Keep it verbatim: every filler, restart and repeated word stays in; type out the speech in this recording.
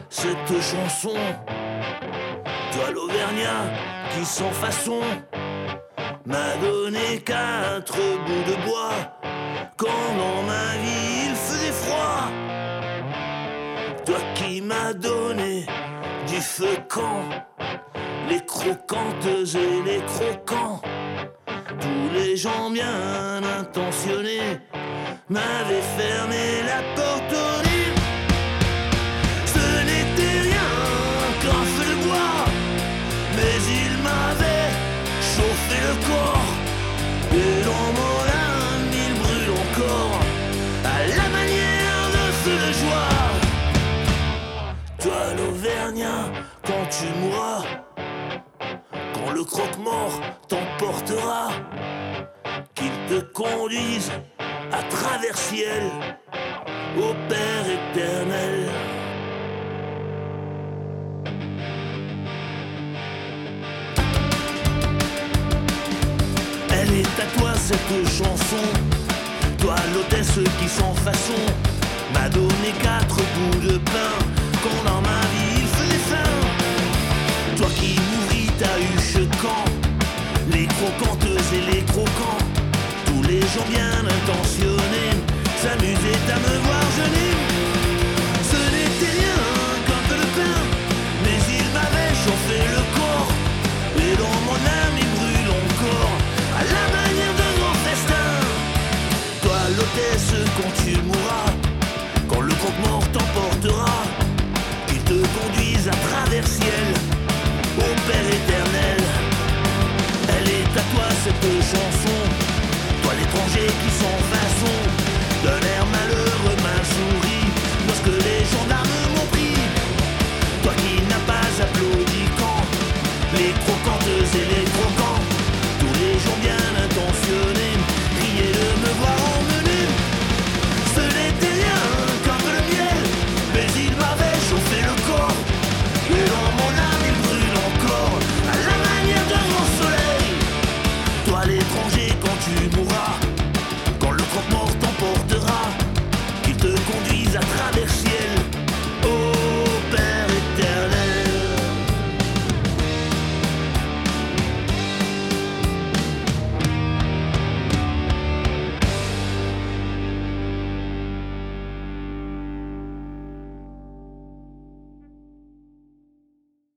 cette chanson. Toi l'Auvergnat qui sans façon m'a donné quatre bouts de bois quand dans ma vie il faisait froid. Toi qui m'as donné du feu quand les croquantes et les croquants, tous les gens bien intentionnés m'avaient fermé la porte au lit. Ce n'était rien qu'un feu de bois, mais il m'avait chauffé le corps. Et dans mon âme il brûle encore à la manière de feu de joie. Toi l'Auvergnat, quand tu mourras, quand le croque-mort t'emportera, qu'il te conduise à travers ciel au Père éternel. Elle est à toi cette chanson, toi l'hôtesse qui sans façon m'a donné quatre bouts de pain quand dans ma vie il faisait faim. Toi qui m'ouvris ta huche quand les croquantes et les croquants, tous les gens bien intentionnés s'amusaient à me voir jeûner. Ce n'était rien qu'un peu de pain, mais il m'avait chauffé le corps. Et dans mon âme il brûle encore à la manière d'un grand festin. Toi l'hôtesse quand tu mourras, quand le croque-mort t'emportera, qu'il te conduise à travers ciel au Père éternel. Elle est à toi cette chanson, toi l'étranger qui sans façon d'un air malheureux m'a souri lorsque les gendarmes m'ont pris. Toi qui n'as pas applaudi quand les croquantes et les croquants, tous les gens bien intentionnés